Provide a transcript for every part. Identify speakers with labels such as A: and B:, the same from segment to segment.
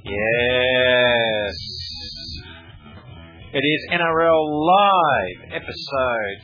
A: Yes. It is NRL Live, episode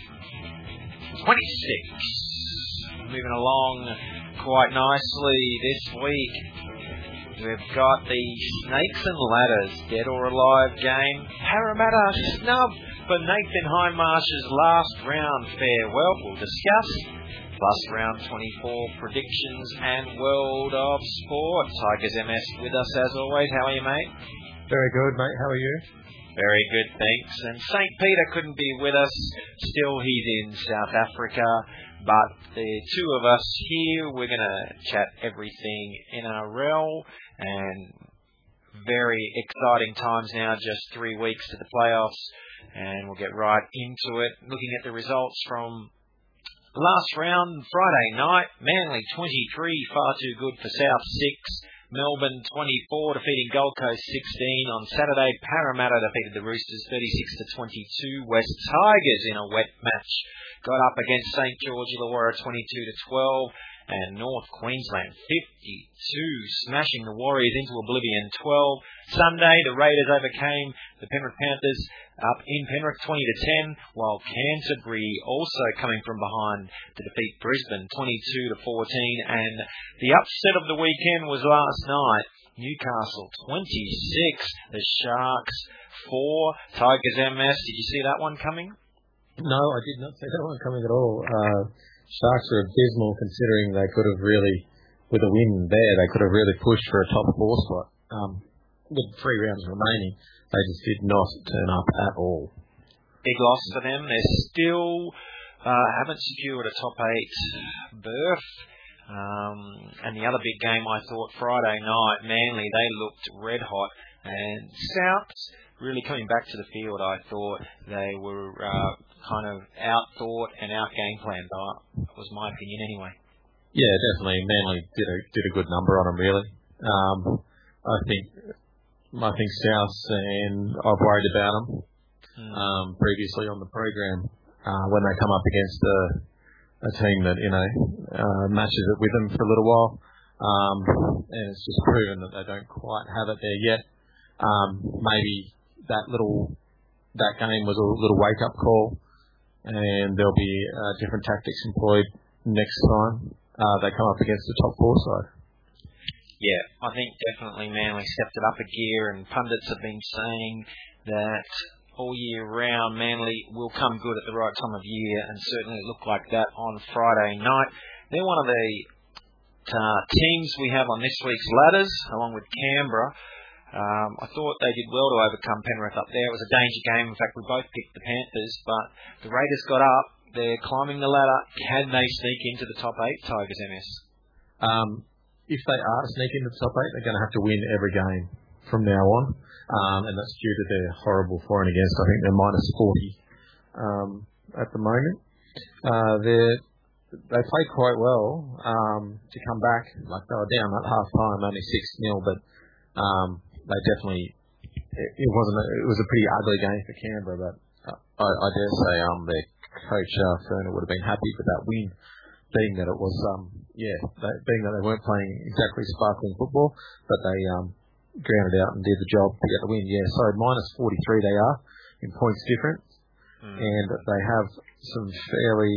A: 26. Moving along quite nicely this week. We've got the Snakes and Ladders Dead or Alive game. Parramatta snub for Nathan Hindmarsh's last round farewell. We'll discuss. Plus round 24 predictions and World of Sport. Tigers MS with us as always. How are you, mate?
B: Very good, mate. How are you?
A: Very good, thanks. And St. Peter couldn't be with us. Still, he's in South Africa. But the two of us here, we're going to chat everything NRL. And very exciting times now, just 3 weeks to the playoffs. And we'll get right into it. Looking at the results from last round, Friday night, Manly 23, far too good for South 6. Melbourne 24, defeating Gold Coast 16. On Saturday, Parramatta defeated the Roosters 36-22. West Tigers in a wet match got up against St. George Illawarra 22-12. And North Queensland 52, smashing the Warriors into oblivion 12. Sunday, the Raiders overcame the Penrith Panthers up in Penrith 20-10, while Canterbury also coming from behind to defeat Brisbane 22-14. And the upset of the weekend was last night. Newcastle 26, the Sharks 4. Tigers MS, did you see that one coming?
B: No, I did not see that one coming at all. Sharks are abysmal considering they could have really, with a win there, they could have really pushed for a top 4 spot. With 3 rounds remaining, they just did not turn up at all.
A: Big loss for them. They still haven't secured a top 8 berth. And the other big game I thought Friday night, Manly, they looked red hot. And South really coming back to the field, I thought they were kind of out-thought and out-game planned. That was my opinion anyway.
B: Yeah, definitely. Manly did a good number on them, really. I think South, and I've worried about them previously on the program when they come up against a team that matches it with them for a little while, and it's just proven that they don't quite have it there yet. Maybe that game was a little wake-up call, and there'll be different tactics employed next time they come up against the top 4 side.
A: Yeah, I think definitely Manly stepped it up a gear, and pundits have been saying that all year round Manly will come good at the right time of year, and certainly it looked like that on Friday night. They're one of the teams we have on this week's ladders, along with Canberra. I thought they did well to overcome Penrith up there. It was a danger game. In fact, we both picked the Panthers, but the Raiders got up. They're climbing the ladder. Can they sneak into the top 8, Tigers MS?
B: If they are to sneak into the top 8, they're going to have to win every game from now on, and that's due to their horrible for and against. I think they're minus 40 at the moment. They played quite well to come back. Like they were down at half time, only 6-0, but they definitely, it was a pretty ugly game for Canberra, but I dare say their coach Ferner would have been happy with that win, being that it was being that they weren't playing exactly sparkling football, but they grounded out and did the job to get the win. Yeah, so minus 43 they are in points difference, and they have some fairly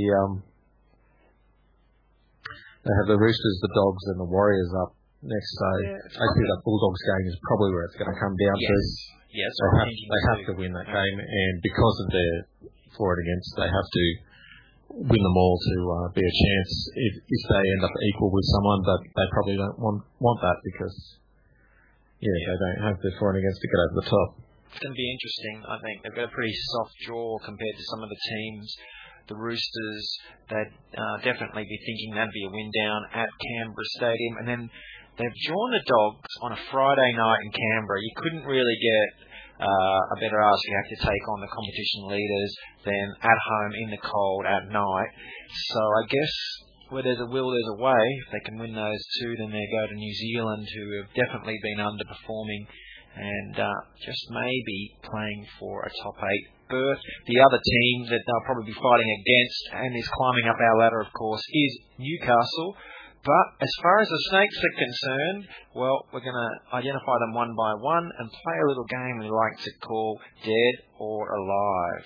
B: they have the Roosters, the Dogs, and the Warriors up next, so I think that Bulldogs game is probably where it's going to come down to.
A: Yes,
B: they have to win that game, and because of their for and against, they have to win them all to be a chance if they end up equal with someone, but they probably don't want that because they don't have the for and against to get over the top.
A: It's going to be interesting. I think they've got a pretty soft draw compared to some of the teams. The Roosters, they'd definitely be thinking that'd be a win down at Canberra Stadium, and then they've drawn the Dogs on a Friday night in Canberra. You couldn't really get a better ass react to take on the competition leaders than at home in the cold at night. So I guess where there's a will, there's a way. If they can win those two, then they go to New Zealand, who have definitely been underperforming and just maybe playing for a top 8 berth. The other team that they'll probably be fighting against and is climbing up our ladder, of course, is Newcastle. But as far as the snakes are concerned, well, we're going to identify them one by one and play a little game we like to call Dead or Alive.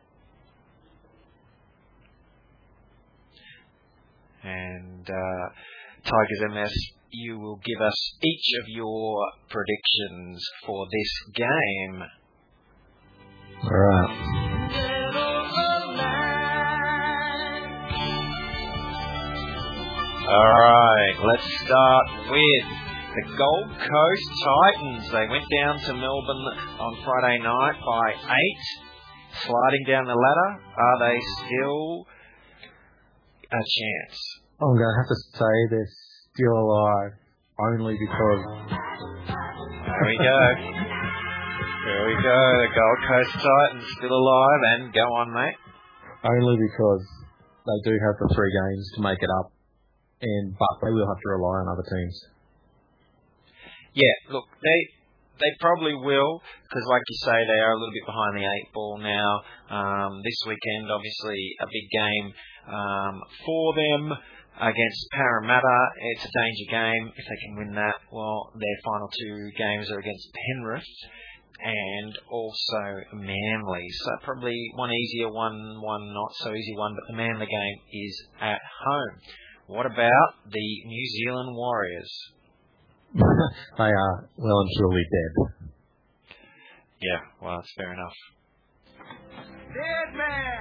A: And Tigers MS, you will give us each of your predictions for this game.
B: All right.
A: All right, let's start with the Gold Coast Titans. They went down to Melbourne on Friday night by 8, sliding down the ladder. Are they still a chance?
B: I'm going to have to say they're still alive, only because...
A: There we go. There we go. The Gold Coast Titans still alive, and go on, mate.
B: Only because they do have the 3 games to make it up, but they will have to rely on other teams.
A: Yeah, look, they probably will, because like you say, they are a little bit behind the 8 ball now. This weekend, obviously, a big game for them against Parramatta. It's a danger game. If they can win that, well, their final 2 games are against Penrith and also Manly. So probably one easier, one not so easy one, but the Manly game is at home. What about the New Zealand Warriors?
B: They are well and truly dead.
A: Yeah, well, that's fair enough.
C: Dead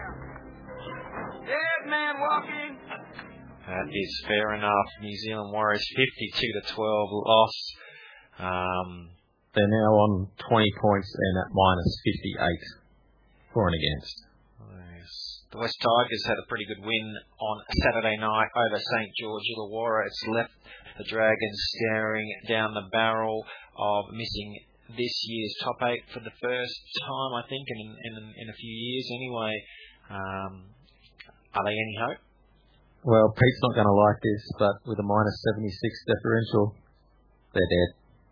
C: man walking.
A: That is fair enough. New Zealand Warriors 52-12 loss.
B: They're now on 20 points and at minus 58 for and against.
A: The West Tigers had a pretty good win on Saturday night over St George Illawarra. It's left the Dragons staring down the barrel of missing this year's top 8 for the first time, I think, in a few years anyway. Are they any hope?
B: Well, Pete's not going to like this, but with a minus 76 differential, they're dead.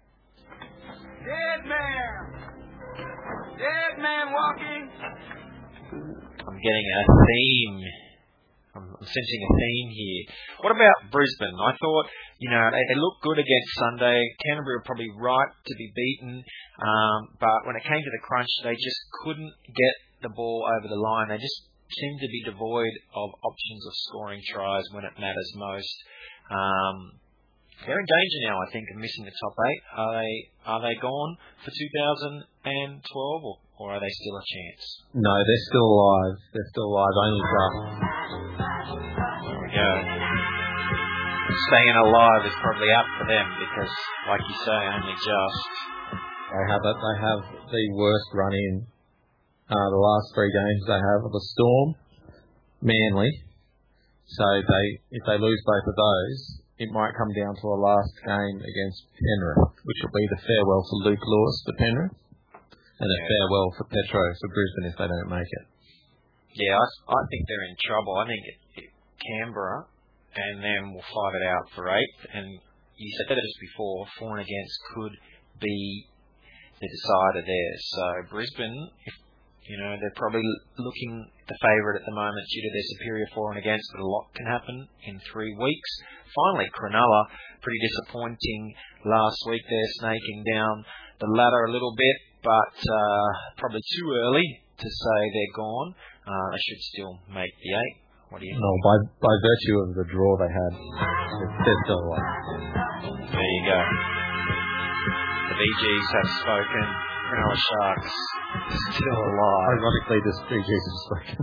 C: Dead man walking.
A: I'm getting a theme. I'm sensing a theme here. What about Brisbane? I thought, they looked good against Sunday. Canterbury were probably right to be beaten. But when it came to the crunch, they just couldn't get the ball over the line. They just seemed to be devoid of options of scoring tries when it matters most. They're in danger now, I think, of missing the top 8. Are they gone for 2012, or are they still a chance?
B: No, they're still alive. They're still alive, only just.
A: There we go. Staying alive is probably up for them because, like you say, only just.
B: They have the worst run in the last 3 games they have of the Storm, Manly. So if they lose both of those, it might come down to a last game against Penrith, which will be the farewell for Luke Lewis for Penrith, and a farewell for Petro for Brisbane if they don't make it.
A: Yeah, I think they're in trouble. I think Canberra and them will fight it out for 8th. And you said it just before, for and against could be the decider there. So Brisbane, they're probably looking the favourite at the moment due to their superior for and against, but a lot can happen in 3 weeks. Finally, Cronulla, pretty disappointing last week. They're snaking down the ladder a little bit, but probably too early to say they're gone. They should still make the 8. What do you think?
B: No, by virtue of the draw they had, they're still alive.
A: There you go. The BGs have spoken. Cronulla Sharks still alive.
B: Ironically, this BGs have spoken.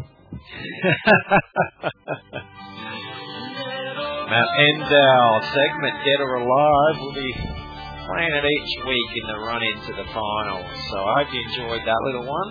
A: Now, Endell segment Dead or Alive will be playing it each week in the run into the finals. So I hope you enjoyed that little one.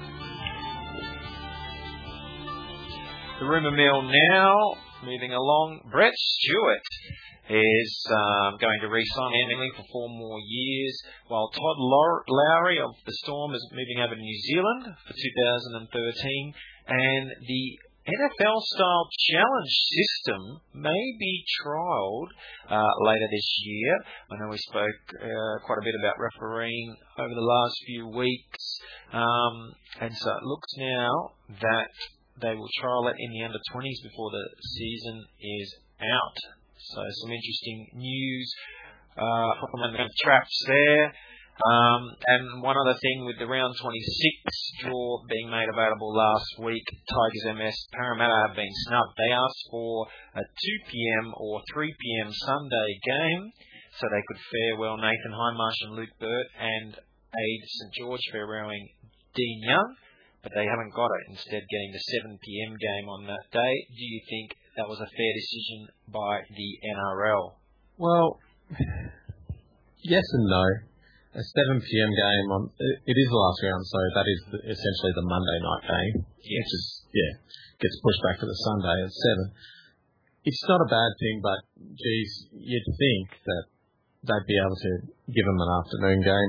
A: The rumour mill now, moving along. Brett Stewart is going to re-sign Manly for 4 more years, while Todd Lowry of the Storm is moving over to New Zealand for 2013, and the NFL-style challenge system may be trialled later this year. I know we spoke quite a bit about refereeing over the last few weeks, and so it looks now that they will trial it in the under-20s before the season is out. So some interesting news from the traps there. And one other thing with the round 26 draw being made available last week, Tigers MS Parramatta have been snubbed. They asked for a 2 p.m. or 3 p.m. Sunday game so they could farewell Nathan Hindmarsh and Luke Burt and aid St George farewelling Dean Young, but they haven't got it, instead getting the 7 p.m. game on that day. Do you think that was a fair decision by the NRL?
B: Well, yes and no. A 7 p.m. game it is the last round, so that is essentially the Monday night game,
A: yes.
B: Which is gets pushed back to the Sunday at 7. It's not a bad thing, but geez, you'd think that they'd be able to give them an afternoon game.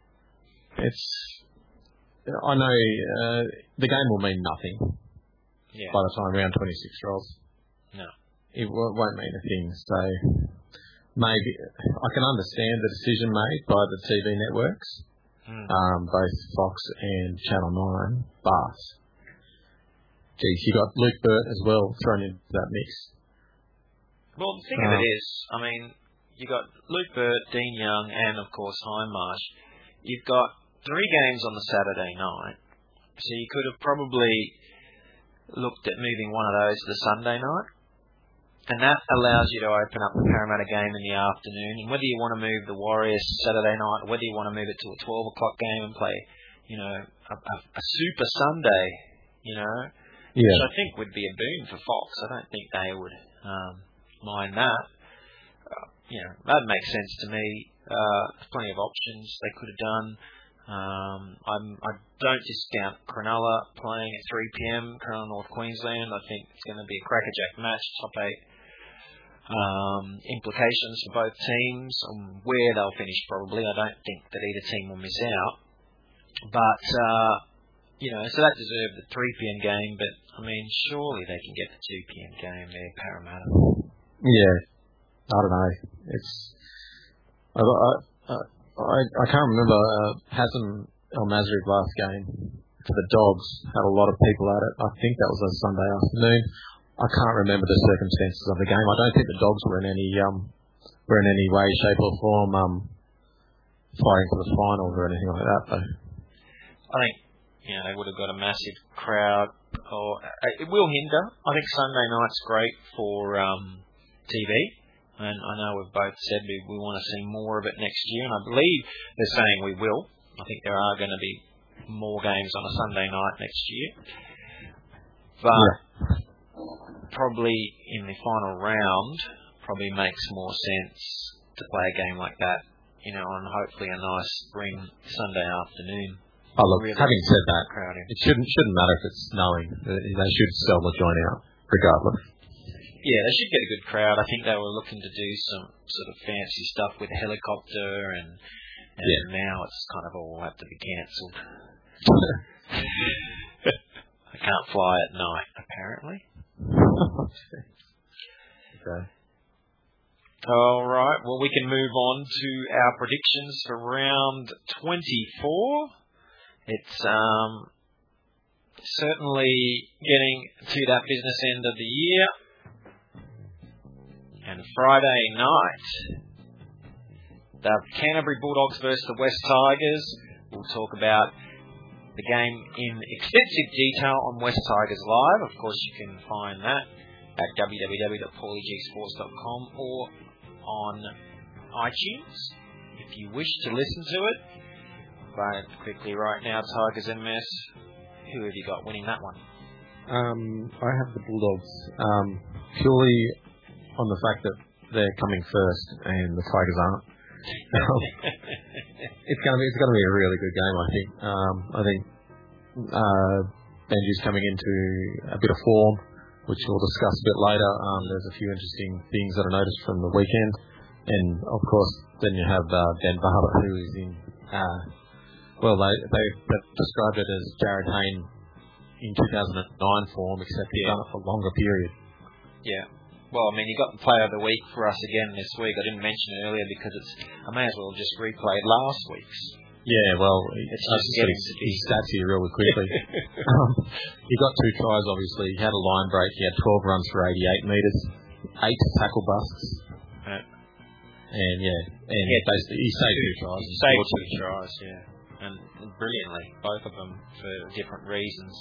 B: I know the game will mean nothing by the time round 26 rolls.
A: No,
B: it won't mean a thing. So. Maybe I can understand the decision made by the TV networks, both Fox and Channel 9, but geez, you got Luke Burt as well thrown into that mix.
A: Well, the thing of it is, I mean, you got Luke Burt, Dean Young, and of course Hindmarsh. You've got 3 games on the Saturday night, so you could have probably looked at moving one of those to the Sunday night. And that allows you to open up the Parramatta game in the afternoon. And whether you want to move the Warriors Saturday night, or whether you want to move it to a 12 o'clock game and play, a Super Sunday, which I think would be a boon for Fox. I don't think they would mind that. That makes sense to me. There's plenty of options they could have done. I don't discount Cronulla playing at 3 p.m. Cronulla North Queensland. I think it's going to be a crackerjack match, top 8. Implications for both teams on where they'll finish probably. I don't think that either team will miss out. But, so that deserved the 3 p.m. game, but, I mean, surely they can get the 2 p.m. game there, Parramatta.
B: Yeah. I don't know. I can't remember. Hassan El Masri's last game for the Dogs had a lot of people at it. I think that was a Sunday afternoon. I can't remember the circumstances of the game. I don't think the Dogs were in any way, shape or form fighting for the finals or anything like that, though.
A: I think they would have got a massive crowd. It will hinder. I think Sunday night's great for TV. And I know we've both said we want to see more of it next year, and I believe they're saying we will. I think there are going to be more games on a Sunday night next year. But probably in the final round, probably makes more sense to play a game like that, on hopefully a nice spring Sunday afternoon.
B: Oh, look,
A: really
B: having said that,
A: crowding.
B: It shouldn't matter if it's snowing. They should sell the joint out, regardless.
A: Yeah, they should get a good crowd. I think they were looking to do some sort of fancy stuff with a helicopter, and now it's kind of all have to be cancelled. I can't fly at night, apparently.
B: Okay.
A: All right. Well, we can move on to our predictions for round 24. It's certainly getting to that business end of the year. And Friday night, the Canterbury Bulldogs versus the West Tigers. We'll talk about the game in extensive detail on West Tigers Live. Of course, you can find that at www.paulygsports.com or on iTunes if you wish to listen to it. But quickly right now, Tigers MS. Who have you got winning that one?
B: I have the Bulldogs. Purely on the fact that they're coming first and the Tigers aren't. It's going to be a really good game, I think. I think Benji's coming into a bit of form, which we'll discuss a bit later. There's a few interesting things that I noticed from the weekend, and of course, then you have Ben Barber, who is in. They described it as Jared Hayne in 2009 form, except he's done it for a longer period. Yeah.
A: Well, I mean, you got the player of the week for us again this week. I didn't mention it earlier because I may as well have just replayed last week's.
B: Yeah, well,
A: it's just getting to be
B: stats here really quickly. He got 2 tries, obviously. He had a line break. He had 12 runs for 88 metres. 8 tackle busts. And basically he saved 2 tries.
A: He saved 2 tries, yeah. And brilliantly, both of them for different reasons.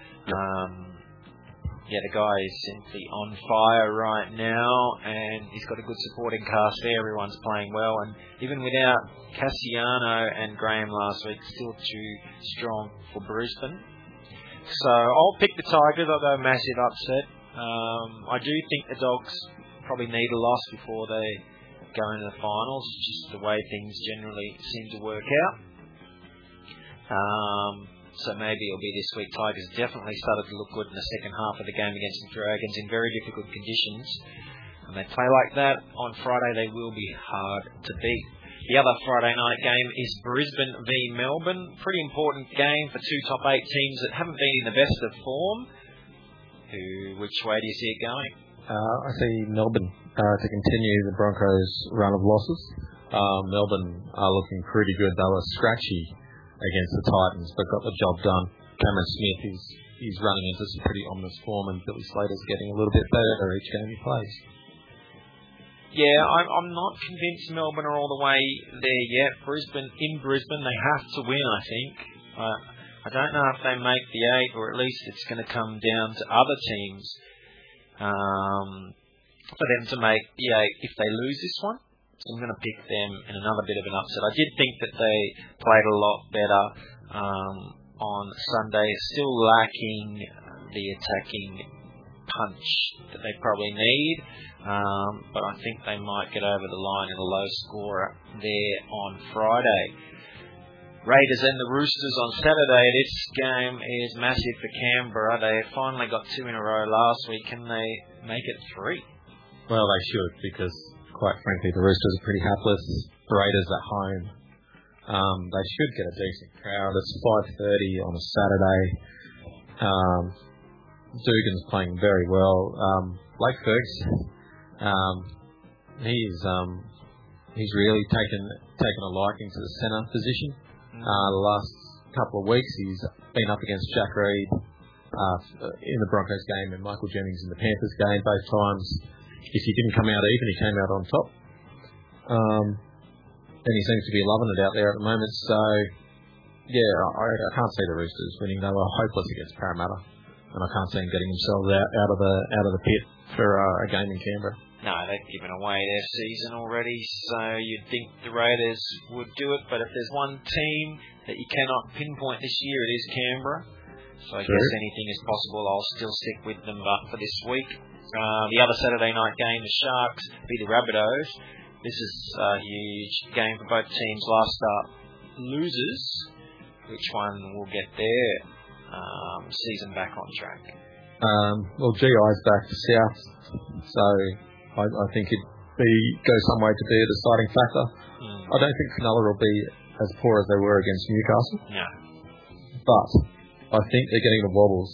A: The guy is simply on fire right now, and he's got a good supporting cast there. Everyone's playing well, and even without Cassiano and Graham last week, still too strong for Brisbane. So I'll pick the Tigers, although a massive upset. I do think the Dogs probably need a loss before they go into the finals, just the way things generally seem to work out. So maybe it'll be this week. Tigers definitely started to look good in the second half of the game against the Dragons in very difficult conditions. And they play like that on Friday, they will be hard to beat. The other Friday night game is Brisbane v Melbourne. Pretty important game for 2 top 8 teams that haven't been in the best of form. Which way do you see it going?
B: I see Melbourne to continue the Broncos' run of losses. Melbourne are looking pretty good. They were scratchy against the Titans, but got the job done. Cameron Smith is running into some pretty ominous form, and Billy Slater's getting a little bit better each game he plays.
A: Yeah, I'm not convinced Melbourne are all the way there yet. In Brisbane, they have to win, I think. I don't know if they make the 8, or at least it's going to come down to other teams for them to make the 8 if they lose this one. So I'm going to pick them in another bit of an upset. I did think that they played a lot better on Sunday, still lacking the attacking punch that they probably need, but I think they might get over the line in a low scorer there on Friday. Raiders and the Roosters on Saturday. This game is massive for Canberra. They finally got 2 in a row last week. Can they make it 3?
B: Well, they should, because quite frankly, the Roosters are pretty hapless. The Raiders at home. They should get a decent crowd. It's 5:30 on a Saturday. Dugan's playing very well. Blake Ferguson, he's really taken a liking to the centre position. The last couple of weeks, he's been up against Jack Reed in the Broncos game and Michael Jennings in the Panthers game. Both times, if he didn't come out even, he came out on top. And he seems to be loving it out there at the moment. So, yeah, I can't see the Roosters winning. They were hopeless against Parramatta, and I can't see them getting themselves out of the pit for a game in Canberra.
A: No, they've given away their season already, so you'd think the Raiders would do it. But if there's one team that you cannot pinpoint this year, it is Canberra. So I guess anything is possible. I'll still stick with them, but for this week. The other Saturday night game, the Sharks beat the Rabbitohs. This is a huge game for both teams. Last up, losers. Which one will get their season back on track?
B: Well, GI's back to South, so I think it'd go some way to be a deciding factor. I don't think Cronulla will be as poor as they were against Newcastle.
A: No.
B: But I think they're getting the wobbles.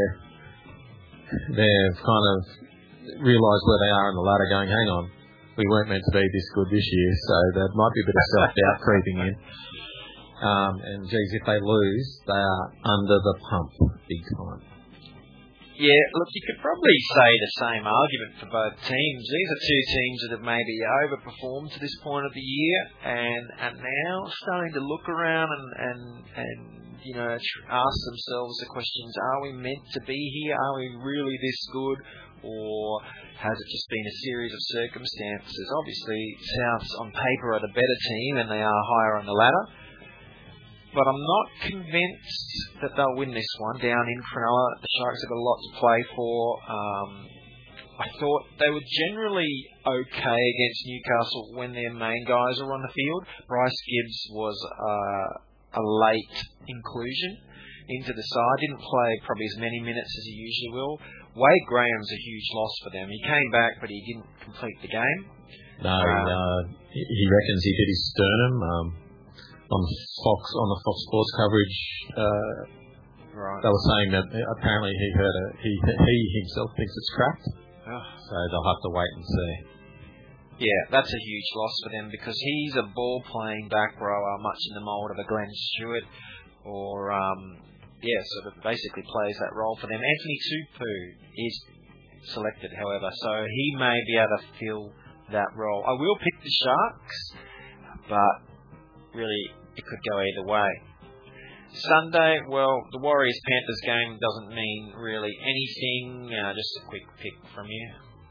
B: They've kind of realised where they are in the ladder, going, hang on, we weren't meant to be this good this year, so there might be a bit of self-doubt creeping in. And geez, if they lose, they are under the pump big time.
A: Yeah, look, you could probably say the same argument for both teams. These are 2 teams that have maybe overperformed to this point of the year and are now starting to look around and you know, ask themselves the questions, are we meant to be here? Are we really this good? Or has it just been a series of circumstances? Obviously, Souths on paper are the better team and they are higher on the ladder. But I'm not convinced that they'll win this one down in Cronulla. The Sharks have got a lot to play for. I thought they were generally okay against Newcastle when their main guys are on the field. Bryce Gibbs was a late inclusion into the side. Didn't play probably as many minutes as he usually will. Wade Graham's a huge loss for them. He came back, but he didn't complete the game.
B: No, he reckons he did his sternum. On the Fox Sports coverage,
A: right.
B: They were saying that apparently he himself thinks it's cracked. So they'll have to wait and see.
A: Yeah, that's a huge loss for them because he's a ball-playing back rower, much in the mould of a Glenn Stewart, or sort of basically plays that role for them. Anthony Tupou is selected, however, so he may be able to fill that role. I will pick the Sharks, but really it could go either way. Sunday, well, the Warriors-Panthers game doesn't mean really anything. Just a quick pick from you.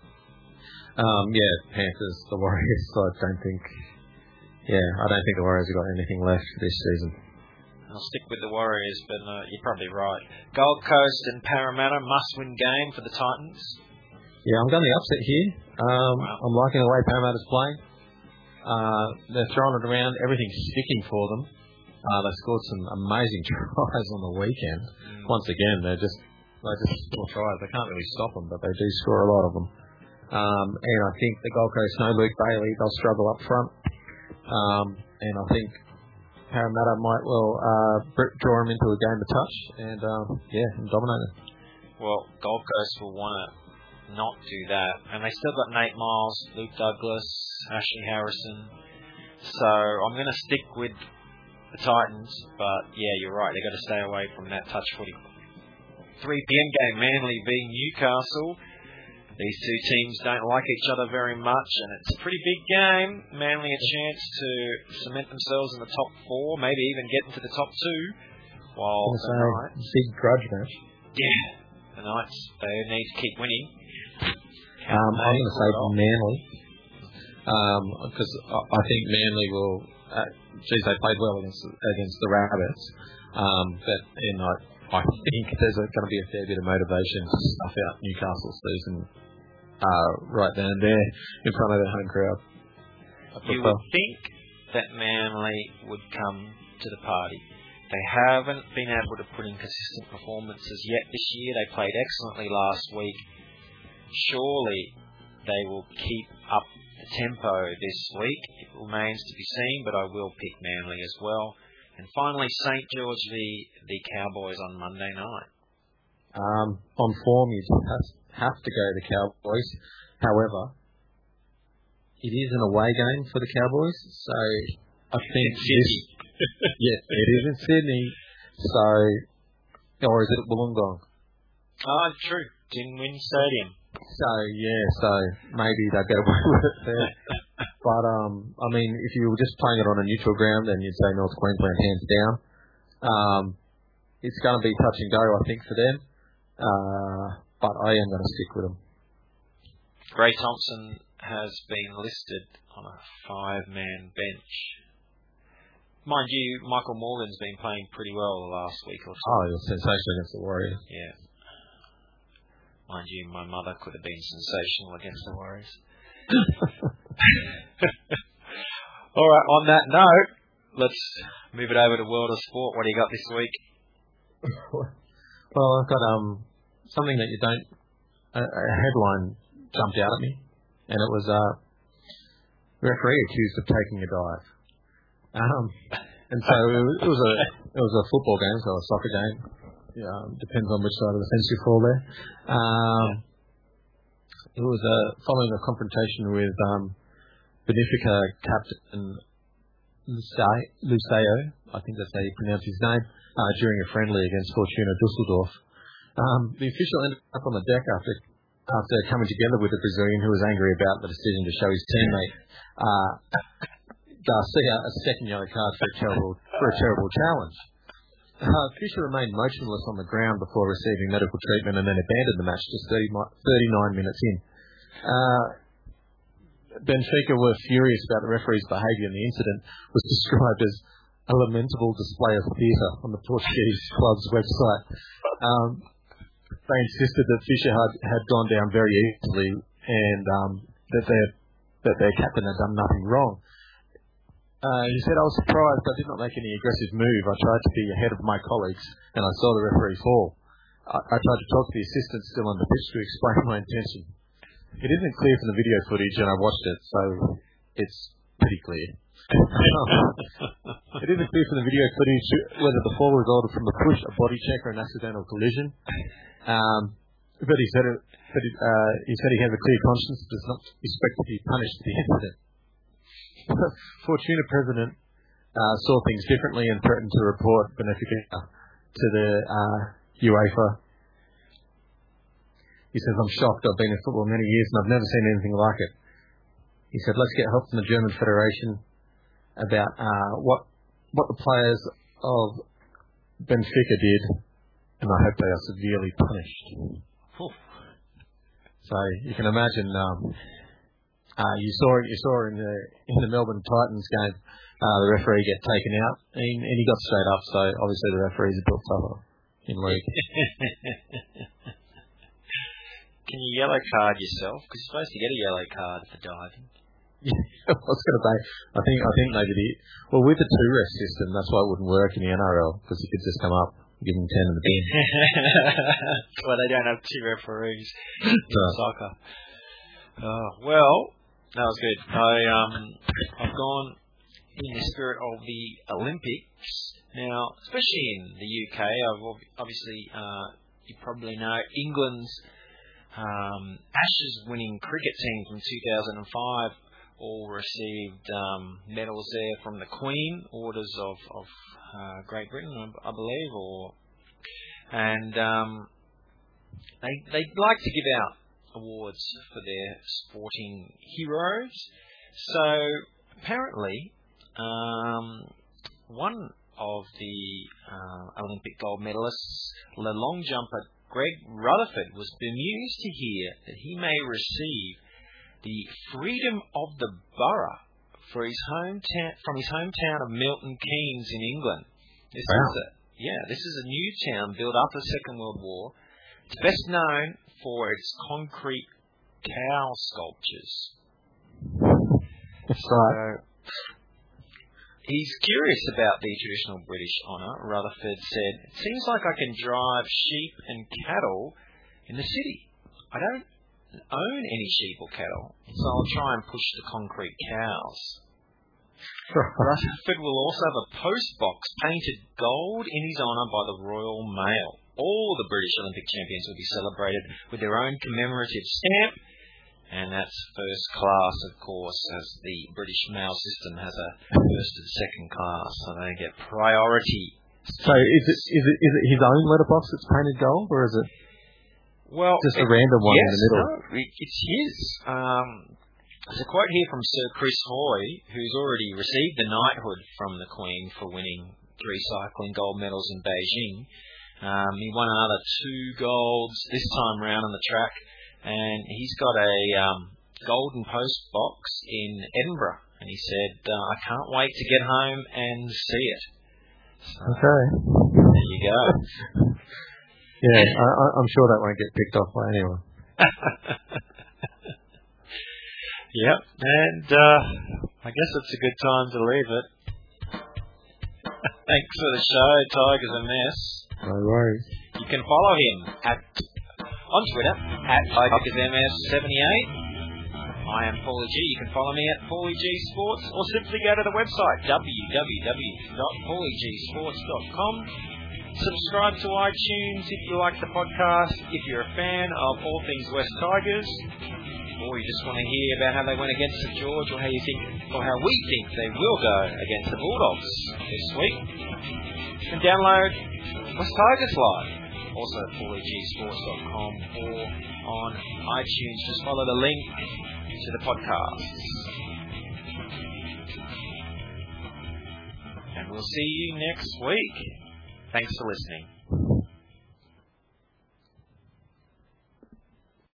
B: Panthers, the Warriors. I don't think the Warriors have got anything left this season.
A: I'll stick with the Warriors, but you're probably right. Gold Coast and Parramatta, must-win game for the Titans.
B: Yeah, I'm going the upset here.
A: Wow.
B: I'm liking the way Parramatta's playing. They're throwing it around. Everything's sticking for them. They scored some amazing tries on the weekend. Once again, they just score tries. They can't really stop them, but they do score a lot of them. And I think the Gold Coast, no Luke Bailey, they'll struggle up front. And I think Parramatta might draw them into a game of touch and dominate them.
A: Well, Gold Coast will want to not do that. And they still got Nate Miles, Luke Douglas, Ashley Harrison. So I'm going to stick with the Titans. But, yeah, you're right. They've got to stay away from that touch footy. 3 p.m. game, Manly v Newcastle. These two teams don't like each other very much, and it's a pretty big game. Manly a chance to cement themselves in the top 4, maybe even get into the top 2. While the Knights,
B: big grudge match.
A: Yeah, the Knights, they need to keep winning.
B: I'm going to say Manly, because I think Manly will. They played well against the Rabbits, but I think there's going to be a fair bit of motivation to stuff out Newcastle's season right then and there in front of their home crowd.
A: You would think that Manly would come to the party. They haven't been able to put in consistent performances yet this year. They played excellently last week. Surely they will keep up the tempo this week. It remains to be seen, but I will pick Manly as well. And finally, St. George v the Cowboys on Monday night.
B: On form, you have to go the Cowboys. However, it is an away game for the Cowboys, so I think
A: Sydney.
B: Yes, it is in Sydney. So, or is it at Wollongong?
A: Oh, true. Dinwiddie Stadium.
B: So maybe they get away with it there. But if you were just playing it on a neutral ground, then you'd say North Queensland hands down. It's going to be touch and go, I think, for them. But I am going to stick with them.
A: Gray Thompson has been listed on a 5-man bench. Mind you, Michael Morgan's been playing pretty well the last week or so.
B: Oh, he was sensational against the Warriors.
A: Yeah. Mind you, my mother could have been sensational against the Warriors. All right, on that note, let's move it over to World of Sport. What do you got this week?
B: Well, I've got something that you don't... A headline jumped out at me, and it was referee accused of taking a dive. And so it was a football game, so a soccer game. Depends on which side of the fence you fall there. It was following a confrontation with Benfica captain Luceo, I think that's how you pronounce his name, during a friendly against Fortuna Dusseldorf. The official ended up on the deck after coming together with the Brazilian, who was angry about the decision to show his teammate Garcia a second yellow card for a terrible challenge. Fisher remained motionless on the ground before receiving medical treatment and then abandoned the match just 39 minutes in. Benfica were furious about the referee's behaviour, and the incident was described as a lamentable display of theatre on the Portuguese club's website. They insisted that Fisher had gone down very easily and that their captain had done nothing wrong. He said, I was surprised I did not make any aggressive move. I tried to be ahead of my colleagues and I saw the referee fall. I tried to talk to the assistant still on the pitch to explain my intention. It isn't clear from the video footage and I watched it, so it's pretty clear. It isn't clear from the video footage whether the fall resulted from a push, a body check or an accidental collision. But he said he has a clear conscience and does not expect to be punished for the incident. Fortuna president saw things differently and threatened to report Benfica to the UEFA. He says, I'm shocked. I've been in football many years and I've never seen anything like it. He said, let's get help from the German Federation about what the players of Benfica did, and I hope they are severely punished.
A: Oof.
B: So you can imagine, you saw in the Melbourne Titans game, the referee get taken out, and he got straight up. So obviously the referees are built tougher in league.
A: Can you yellow card yourself? Because you're supposed to get a yellow card for diving.
B: Yeah, I was going to say, I think maybe with the 2-ref system, that's why it wouldn't work in the NRL, because you could just come up and give them 10 in the bin.
A: Well, they don't have 2 referees in soccer. Oh, well, that was good. I've gone in the spirit of the Olympics. Now, especially in the UK, obviously, you probably know England's Ashes winning cricket team from 2005 all received medals there from the Queen, orders of Great Britain, I believe, and they like to give out awards for their sporting heroes. So apparently, one of the Olympic gold medalists, the long jumper Greg Rutherford, was bemused to hear that he may receive the Freedom of the Borough from his hometown of Milton Keynes in England. This is a new town built after the Second World War. It's best known for its concrete cow sculptures. So he's curious about the traditional British honour. Rutherford said, "It seems like I can drive sheep and cattle in the city. I don't own any sheep or cattle, so I'll try and push the concrete cows." Rutherford will also have a post box painted gold in his honour by the Royal Mail. All the British Olympic champions will be celebrated with their own commemorative stamp, and that's first class, of course, as the British Mail system has a first and second class, so they get priority.
B: So is it his own letterbox that's painted gold, or is it just a random one in the middle?
A: No, it's his. There's a quote here from Sir Chris Hoy, who's already received the knighthood from the Queen for winning 3 cycling gold medals in Beijing. He won another 2 golds this time round on the track, and he's got a golden post box in Edinburgh, and he said, I can't wait to get home and see it. So,
B: okay.
A: There you go.
B: Yeah, I'm sure that won't get picked off by anyone.
A: Yep, and I guess it's a good time to leave it. Thanks for the show, Tiger's a Mess.
B: No worries.
A: You can follow him on Twitter at TigersMS78. I am Paulie G. You can follow me at Paulie G Sports, or simply go to the website www.pauliegsports.com. Subscribe to iTunes if you like the podcast, if you're a fan of all things West Tigers, or you just want to hear about how they went against St George, or how you think, or how we think they will go against the Bulldogs this week. And download West Tigers Live, also at pauliegsports.com or on iTunes. Just follow the link to the podcast. And we'll see you next week. Thanks for listening.